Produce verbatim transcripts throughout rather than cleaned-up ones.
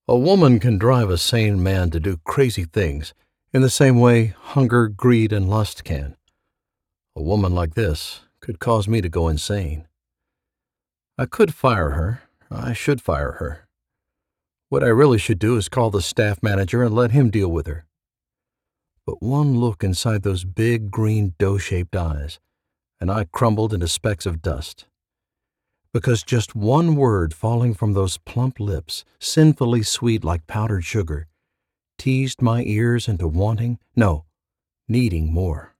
A woman can drive a sane man to do crazy things in the same way hunger, greed, and lust can. A woman like this could cause me to go insane. I could fire her. I should fire her. What I really should do is call the staff manager and let him deal with her. But one look inside those big green dough-shaped eyes, and I crumbled into specks of dust. Because just one word falling from those plump lips, sinfully sweet like powdered sugar, teased my ears into wanting, no, needing more.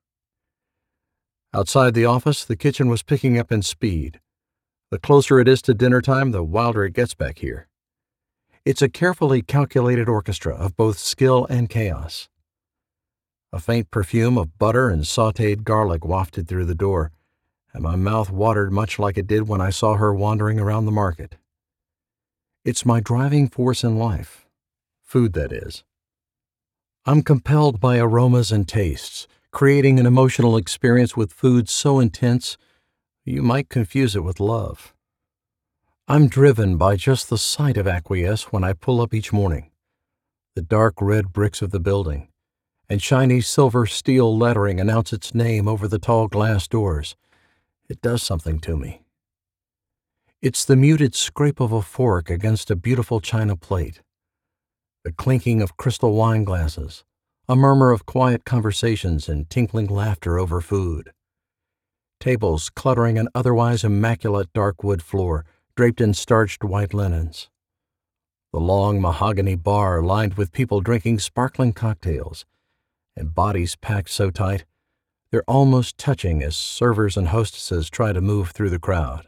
Outside the office, the kitchen was picking up in speed. The closer it is to dinner time, the wilder it gets back here. It's a carefully calculated orchestra of both skill and chaos. A faint perfume of butter and sautéed garlic wafted through the door, and my mouth watered much like it did when I saw her wandering around the market. It's my driving force in life. Food, that is. I'm compelled by aromas and tastes, creating an emotional experience with food so intense you might confuse it with love. I'm driven by just the sight of Acquiesce when I pull up each morning. The dark red bricks of the building and shiny silver steel lettering announce its name over the tall glass doors. It does something to me. It's the muted scrape of a fork against a beautiful china plate, the clinking of crystal wine glasses, a murmur of quiet conversations and tinkling laughter over food. Tables cluttering an otherwise immaculate dark wood floor draped in starched white linens. The long mahogany bar lined with people drinking sparkling cocktails, and bodies packed so tight they're almost touching as servers and hostesses try to move through the crowd.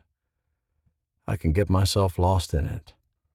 I can get myself lost in it.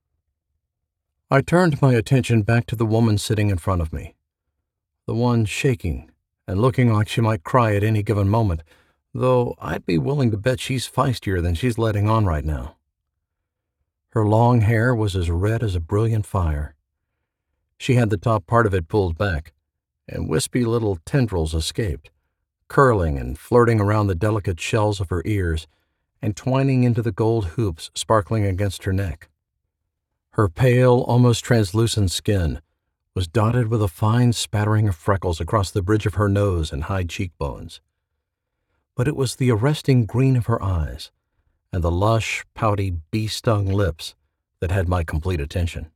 I turned my attention back to the woman sitting in front of me, the one shaking and looking like she might cry at any given moment, though I'd be willing to bet she's feistier than she's letting on right now. Her long hair was as red as a brilliant fire. She had the top part of it pulled back, and wispy little tendrils escaped, curling and flirting around the delicate shells of her ears and twining into the gold hoops sparkling against her neck. Her pale, almost translucent skin was dotted with a fine spattering of freckles across the bridge of her nose and high cheekbones. But it was the arresting green of her eyes and the lush, pouty, bee-stung lips that had my complete attention.